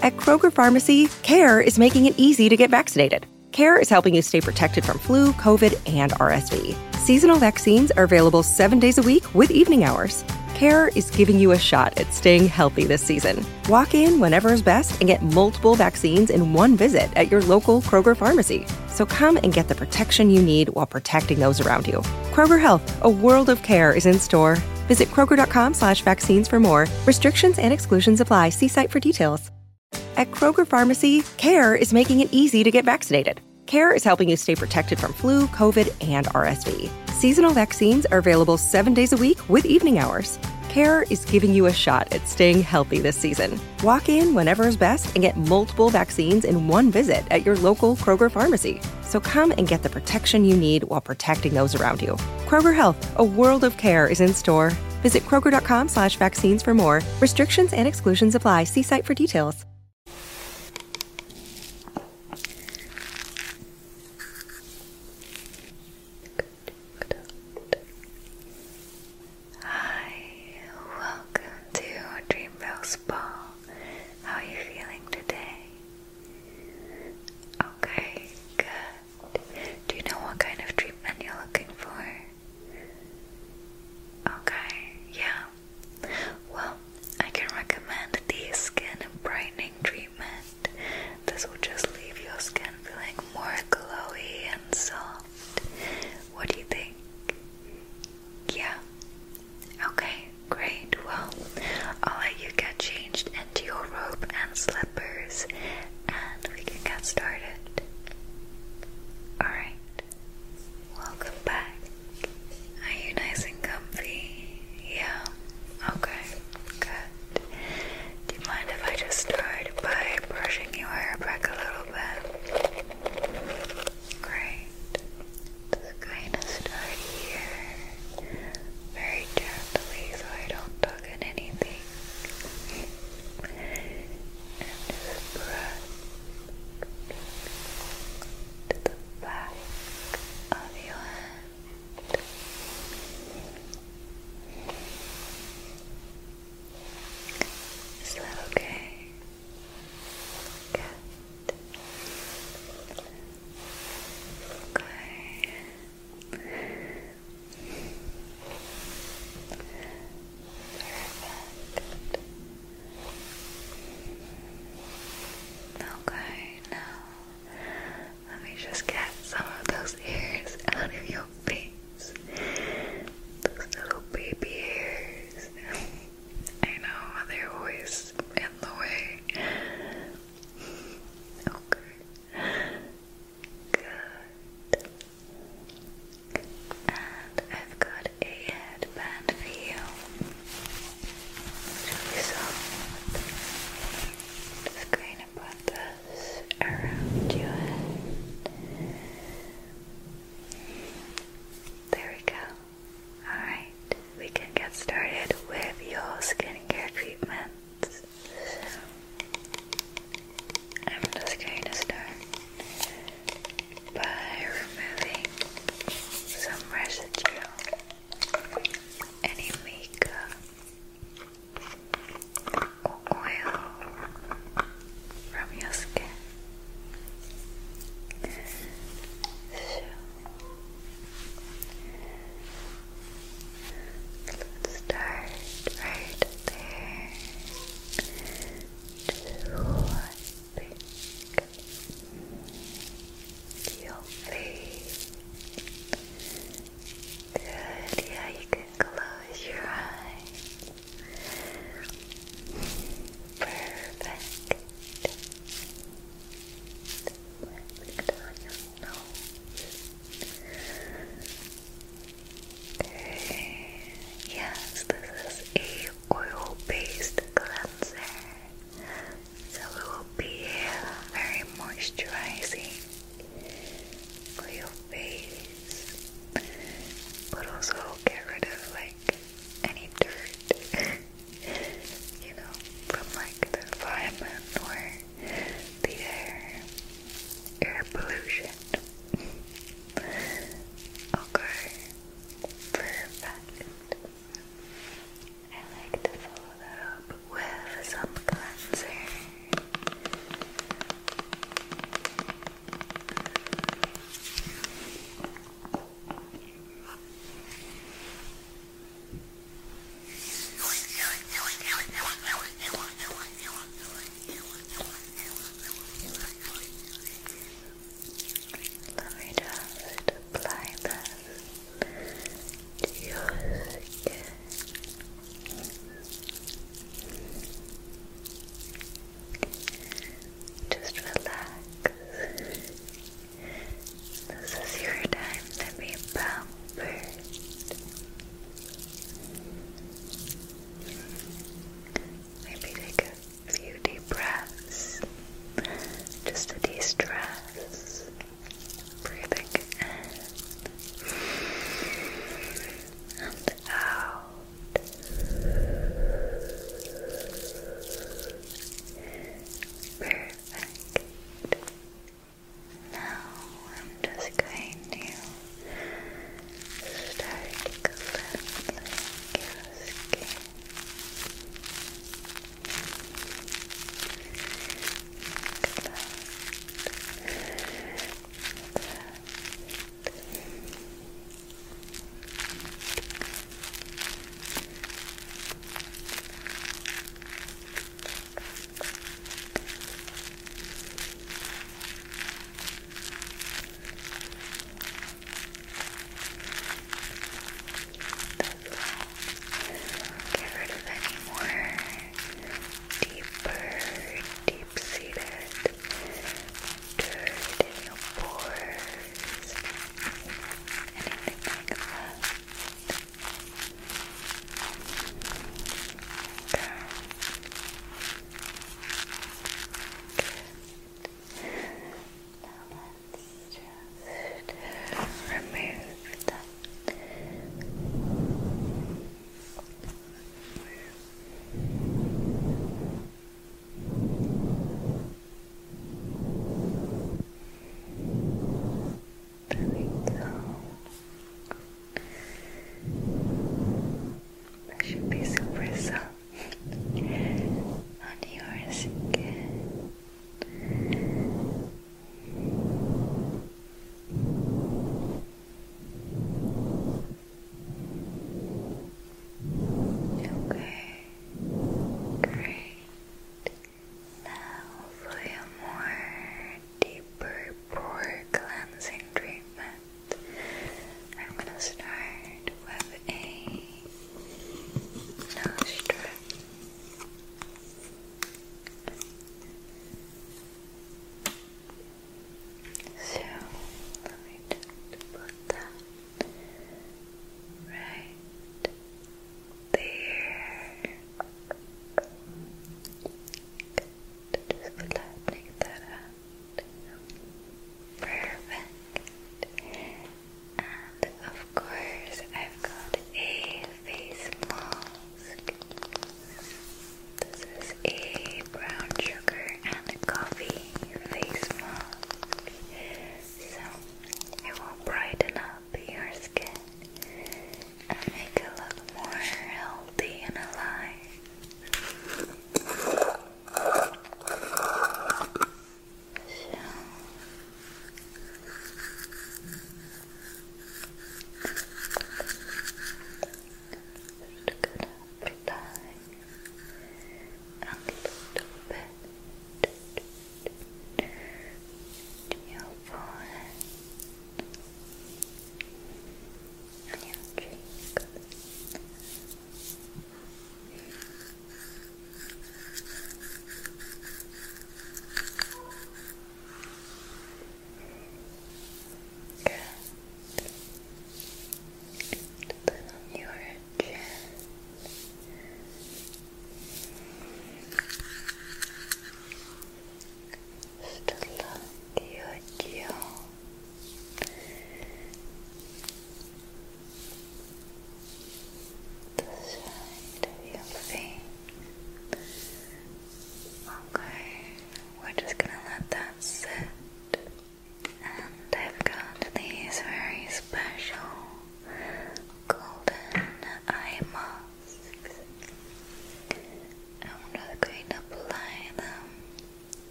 At Kroger Pharmacy, CARE is making it easy to get vaccinated. CARE is helping you stay protected from flu, COVID, and RSV. Seasonal vaccines are available 7 days a week with evening hours. CARE is giving you a shot at staying healthy this season. Walk in whenever is best and get multiple vaccines in one visit at your local Kroger Pharmacy. So come and get the protection you need while protecting those around you. Kroger Health, a world of care is in store. Visit Kroger.com/vaccines for more. Restrictions and exclusions apply. See site for details. At Kroger Pharmacy, CARE is making it easy to get vaccinated. CARE is helping you stay protected from flu, COVID, and RSV. Seasonal vaccines are available 7 days a week with evening hours. CARE is giving you a shot at staying healthy this season. Walk in whenever is best and get multiple vaccines in one visit at your local Kroger Pharmacy. So come and get the protection you need while protecting those around you. Kroger Health, a world of care is in store. Visit Kroger.com/vaccines for more. Restrictions and exclusions apply. See site for details. Spa. How are you feeling today? Okay, good. Do you know what kind of treatment you're looking for? Okay, yeah. Well, I can recommend the skin brightening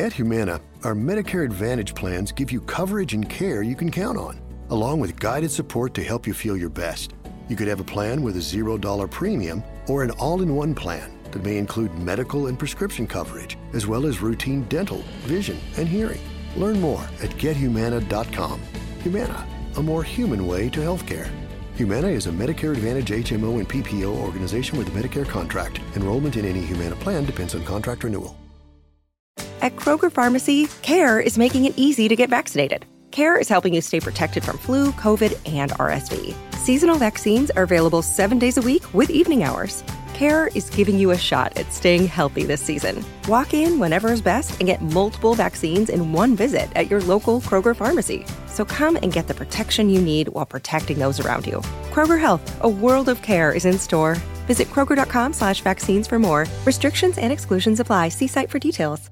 At Humana, our Medicare Advantage plans give you coverage and care you can count on, along with guided support to help you feel your best. You could have a plan with a $0 premium or an all-in-one plan that may include medical and prescription coverage, as well as routine dental, vision, and hearing. Learn more at gethumana.com. Humana, a more human way to healthcare. Humana is a Medicare Advantage HMO and PPO organization with a Medicare contract. Enrollment in any Humana plan depends on contract renewal. At Kroger Pharmacy, CARE is making it easy to get vaccinated. CARE is helping you stay protected from flu, COVID, and RSV. Seasonal vaccines are available 7 days a week with evening hours. CARE is giving you a shot at staying healthy this season. Walk in whenever is best and get multiple vaccines in one visit at your local Kroger pharmacy. So come and get the protection you need while protecting those around you. Kroger Health, a world of care, is in store. Visit Kroger.com/vaccines for more. Restrictions and exclusions apply. See site for details.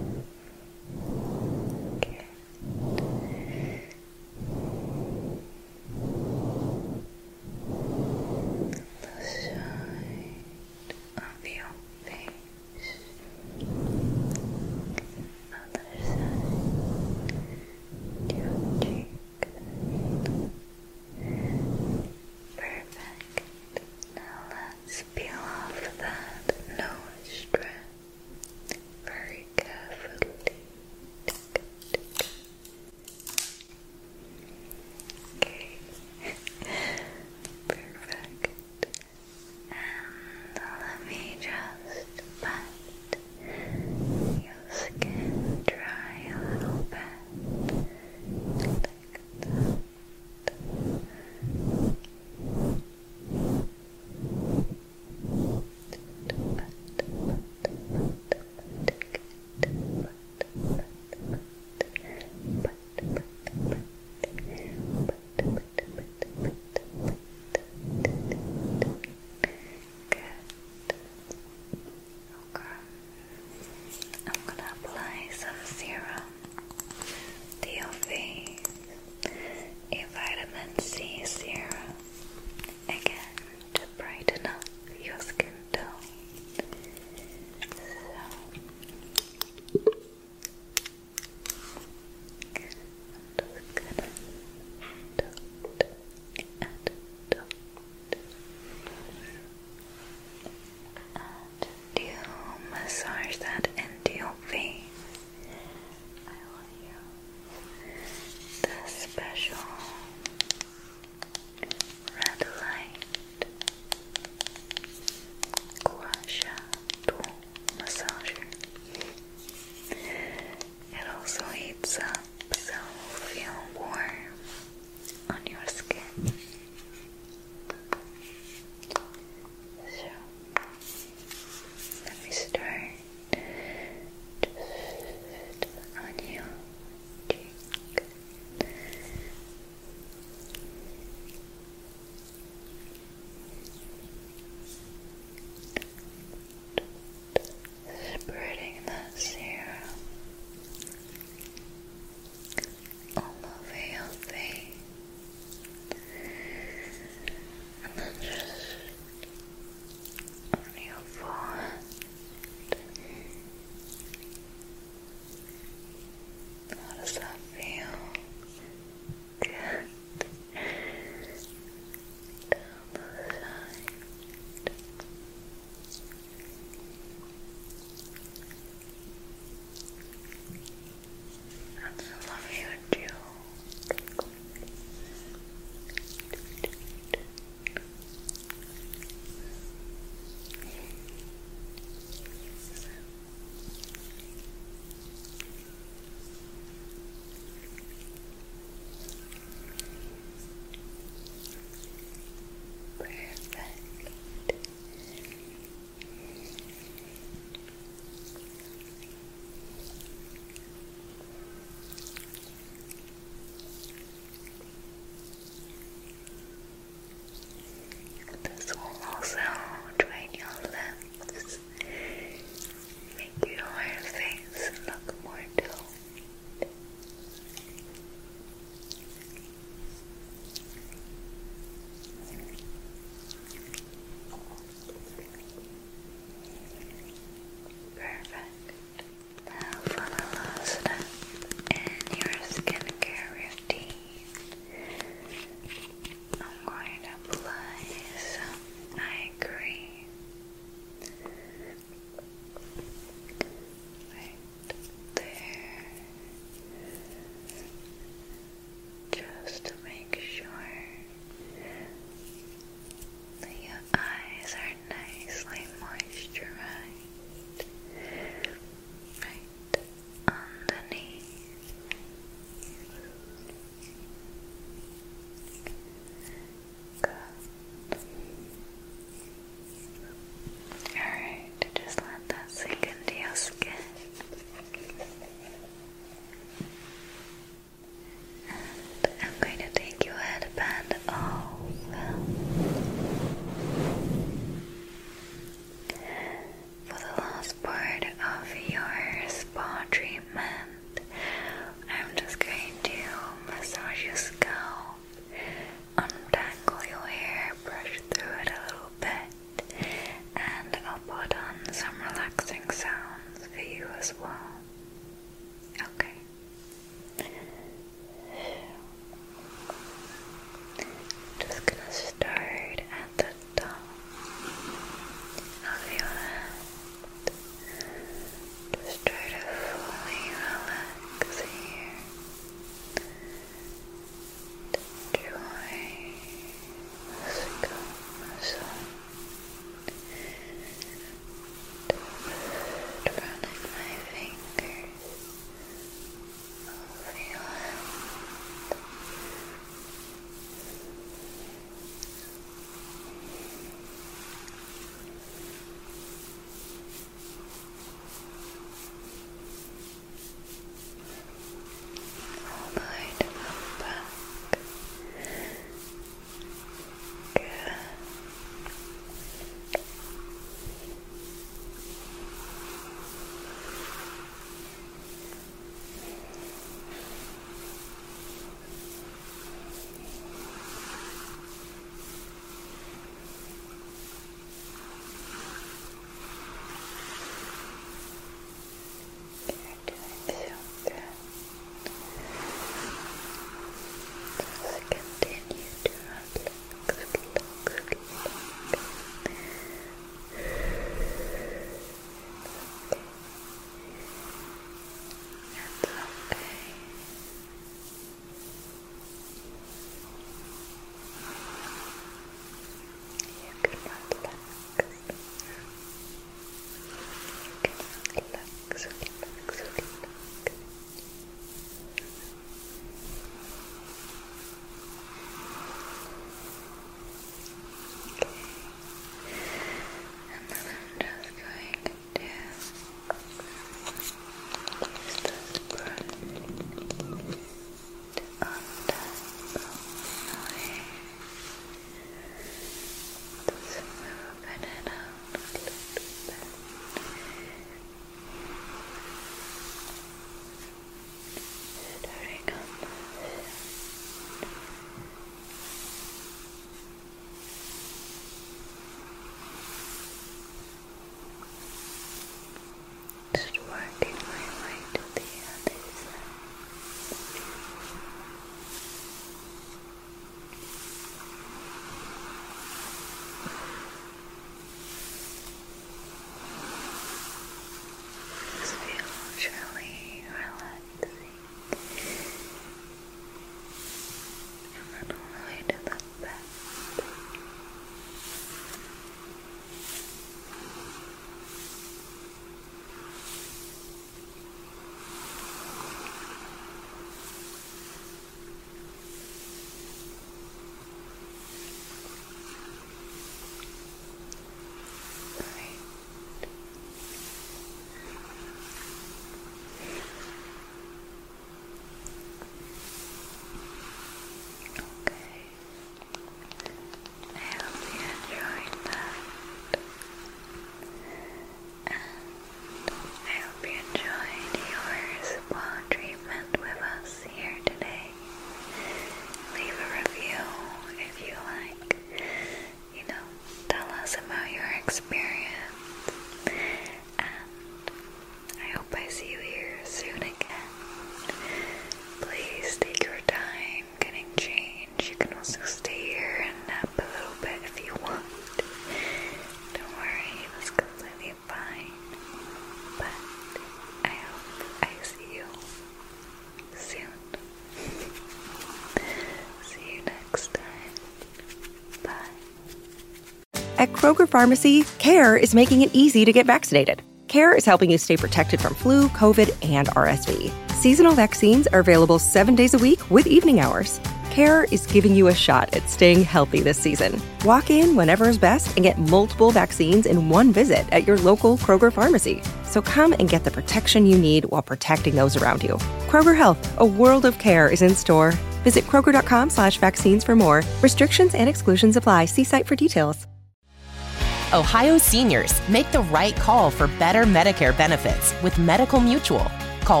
At Kroger Pharmacy, CARE is making it easy to get vaccinated. CARE is helping you stay protected from flu, COVID, and RSV. Seasonal vaccines are available 7 days a week with evening hours. CARE is giving you a shot at staying healthy this season. Walk in whenever is best and get multiple vaccines in one visit at your local Kroger Pharmacy. So come and get the protection you need while protecting those around you. Kroger Health, a world of care is in store. Visit Kroger.com/vaccines for more. Restrictions and exclusions apply. See site for details. Ohio seniors, make the right call for better Medicare benefits with Medical Mutual. Call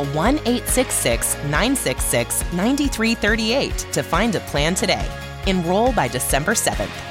1-866-966-9338 to find a plan today. Enroll by December 7th.